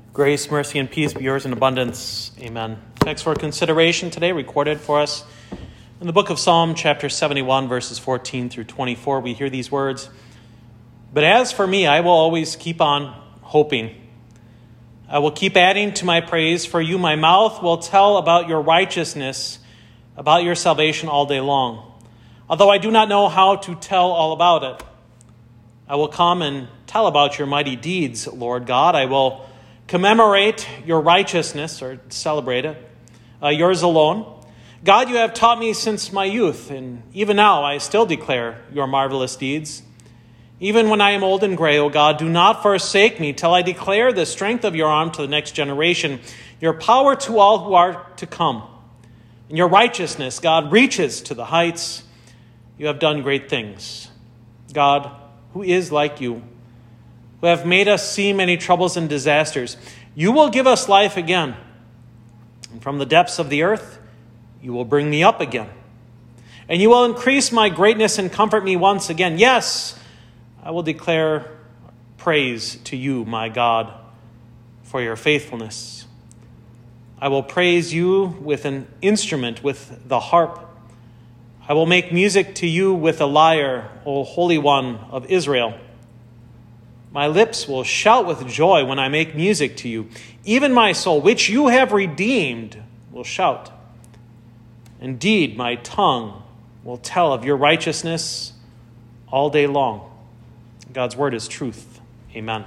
Grace, mercy, and peace be yours in abundance. Amen. Text for consideration today, recorded for us in the book of Psalm, chapter 71, verses 14 through 24. We hear these words, "But as for me, I will always keep on hoping. I will keep adding to my praise for you. My mouth will tell about your righteousness, about your salvation all day long. Although I do not know how to tell all about it, I will come and tell about your mighty deeds, Lord God. I will commemorate your righteousness," or celebrate it, yours alone. God, you have taught me since my youth, and even now I still declare your marvelous deeds. Even when I am old and gray, O God, do not forsake me till I declare the strength of your arm to the next generation, your power to all who are to come. And your righteousness, God, reaches to the heights. You have done great things. God, who is like you, who have made us see many troubles and disasters. You will give us life again. And from the depths of the earth, you will bring me up again. And you will increase my greatness and comfort me once again. Yes, I will declare praise to you, my God, for your faithfulness. I will praise you with an instrument, with the harp. I will make music to you with a lyre, O Holy One of Israel. My lips will shout with joy when I make music to you. Even my soul, which you have redeemed, will shout. Indeed, my tongue will tell of your righteousness all day long. God's word is truth. Amen.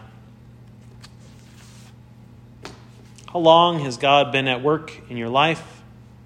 How long has God been at work in your life?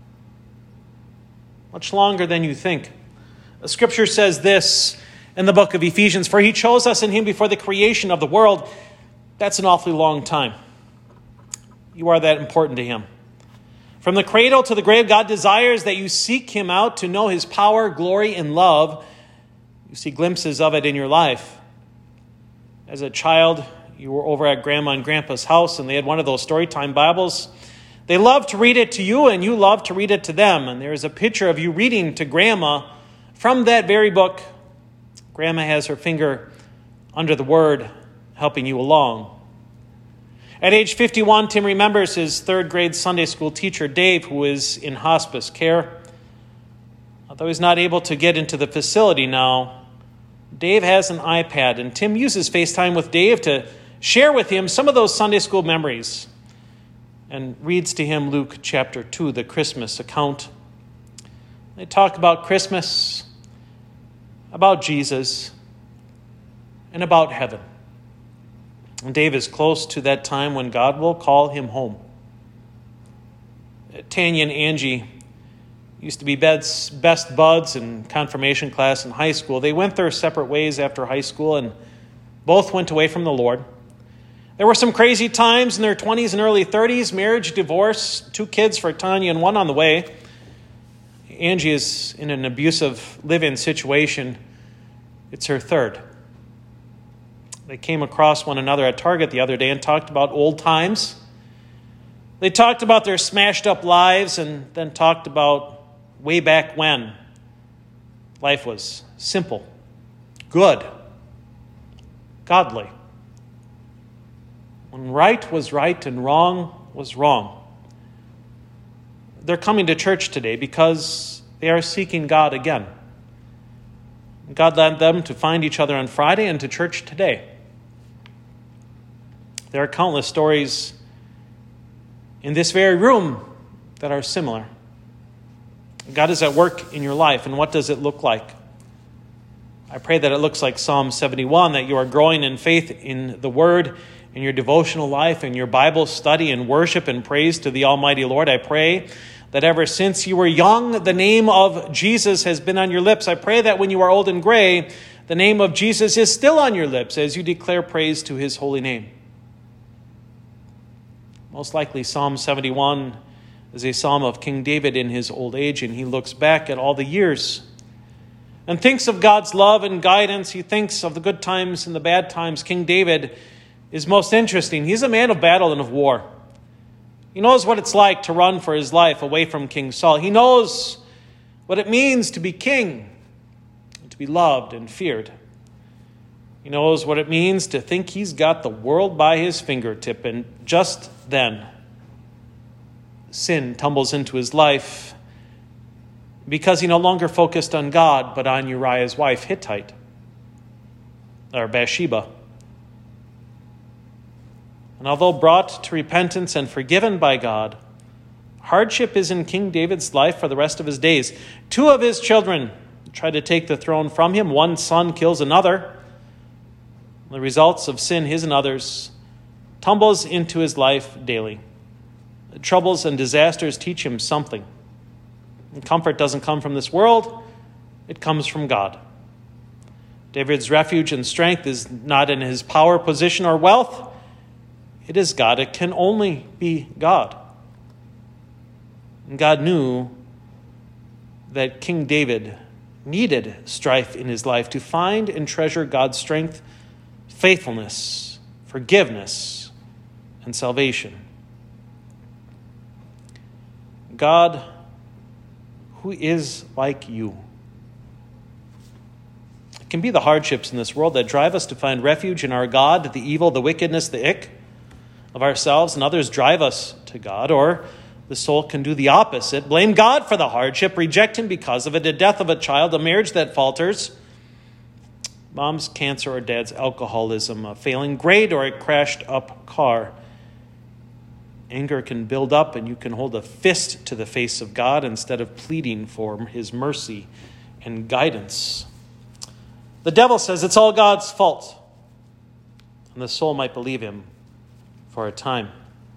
Much longer than you think. The scripture says this in the book of Ephesians, "For he chose us in him before the creation of the world." That's an awfully long time. You are that important to him. From the cradle to the grave, God desires that you seek him out to know his power, glory, and love. You see glimpses of it in your life. As a child, you were over at Grandma and Grandpa's house, and they had one of those Storytime Bibles. They loved to read it to you, and you loved to read it to them. And there is a picture of you reading to Grandma from that very book. Grandma has her finger under the word, helping you along. At age 51, Tim remembers his third grade Sunday school teacher, Dave, who is in hospice care. Although he's not able to get into the facility now, Dave has an iPad, and Tim uses FaceTime with Dave to share with him some of those Sunday school memories and reads to him Luke chapter 2, the Christmas account. They talk about Christmas, about Jesus, and about heaven. And Dave is close to that time when God will call him home. Tanya and Angie used to be best buds in confirmation class in high school. They went their separate ways after high school and both went away from the Lord. There were some crazy times in their 20s and early 30s, marriage, divorce, 2 kids for Tanya and 1 on the way. Angie is in an abusive live-in situation. It's her 3rd. They came across one another at Target the other day and talked about old times. They talked about their smashed up lives and then talked about way back when life was simple, good, godly. When right was right and wrong was wrong. They're coming to church today because they are seeking God again. God led them to find each other on Friday and to church today. There are countless stories in this very room that are similar. God is at work in your life, and what does it look like? I pray that it looks like Psalm 71, that you are growing in faith in the Word, in your devotional life, in your Bible study, and worship and praise to the Almighty Lord. I pray that ever since you were young, the name of Jesus has been on your lips. I pray that when you are old and gray, the name of Jesus is still on your lips as you declare praise to his holy name. Most likely, Psalm 71 is a psalm of King David in his old age, and he looks back at all the years and thinks of God's love and guidance. He thinks of the good times and the bad times. King David is most interesting. He's a man of battle and of war. He knows what it's like to run for his life away from King Saul. He knows what it means to be king, and to be loved and feared. He knows what it means to think he's got the world by his fingertip. And just then, sin tumbles into his life because he no longer focused on God, but on Uriah's wife, Hittite, or Bathsheba. And although brought to repentance and forgiven by God, hardship is in King David's life for the rest of his days. 2 of his children try to take the throne from him. One son kills another. The results of sin, his and others, tumbles into his life daily. The troubles and disasters teach him something. And comfort doesn't come from this world. It comes from God. David's refuge and strength is not in his power, position, or wealth. It is God. It can only be God. And God knew that King David needed strife in his life to find and treasure God's strength, faithfulness, forgiveness, and salvation. God, who is like you. It can be the hardships in this world that drive us to find refuge in our God, the evil, the wickedness, the ick of ourselves and others drive us to God, or the soul can do the opposite. Blame God for the hardship, reject him because of it, a death of a child, a marriage that falters, mom's cancer or dad's alcoholism, a failing grade or a crashed up car. Anger can build up and you can hold a fist to the face of God instead of pleading for his mercy and guidance. The devil says it's all God's fault, and the soul might believe him for a time.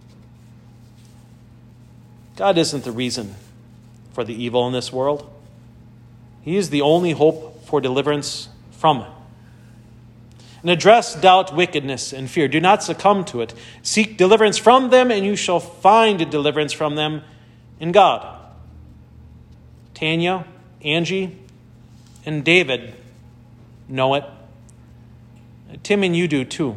God isn't the reason for the evil in this world. He is the only hope for deliverance from it. And address doubt, wickedness, and fear. Do not succumb to it. Seek deliverance from them, and you shall find a deliverance from them in God. Tanya, Angie, and David know it. Tim and you do too.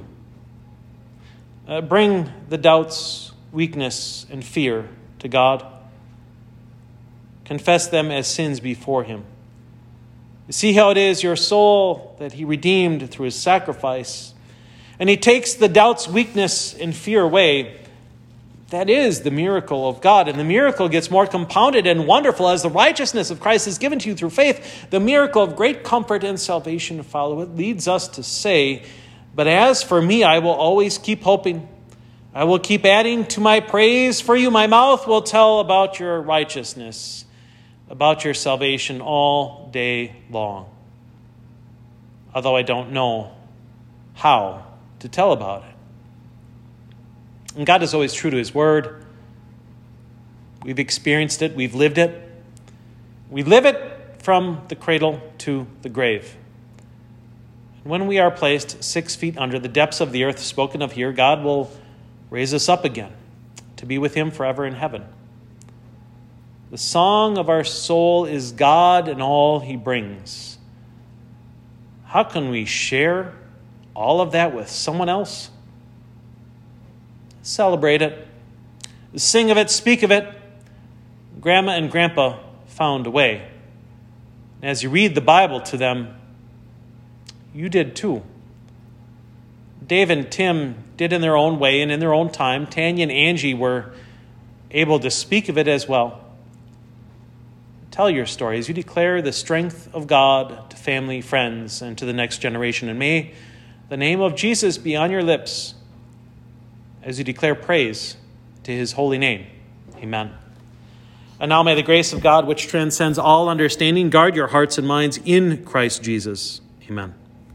Bring the doubts, weakness, and fear to God. Confess them as sins before him. See how it is your soul that he redeemed through his sacrifice. And he takes the doubts, weakness, and fear away. That is the miracle of God. And the miracle gets more compounded and wonderful as the righteousness of Christ is given to you through faith. The miracle of great comfort and salvation to follow it leads us to say, but as for me, I will always keep hoping. I will keep adding to my praise for you. My mouth will tell about your righteousness, about your salvation all day long. Although I don't know how to tell about it. And God is always true to his word. We've experienced it. We've lived it. We live it from the cradle to the grave. And when we are placed 6 feet under the depths of the earth spoken of here, God will raise us up again to be with him forever in heaven. The song of our soul is God and all he brings. How can we share all of that with someone else? Celebrate it. Sing of it, speak of it. Grandma and Grandpa found a way. And as you read the Bible to them, you did too. Dave and Tim did in their own way and in their own time. Tanya and Angie were able to speak of it as well. Tell your story as you declare the strength of God to family, friends, and to the next generation. And may the name of Jesus be on your lips as you declare praise to his holy name. Amen. And now may the grace of God, which transcends all understanding, guard your hearts and minds in Christ Jesus. Amen.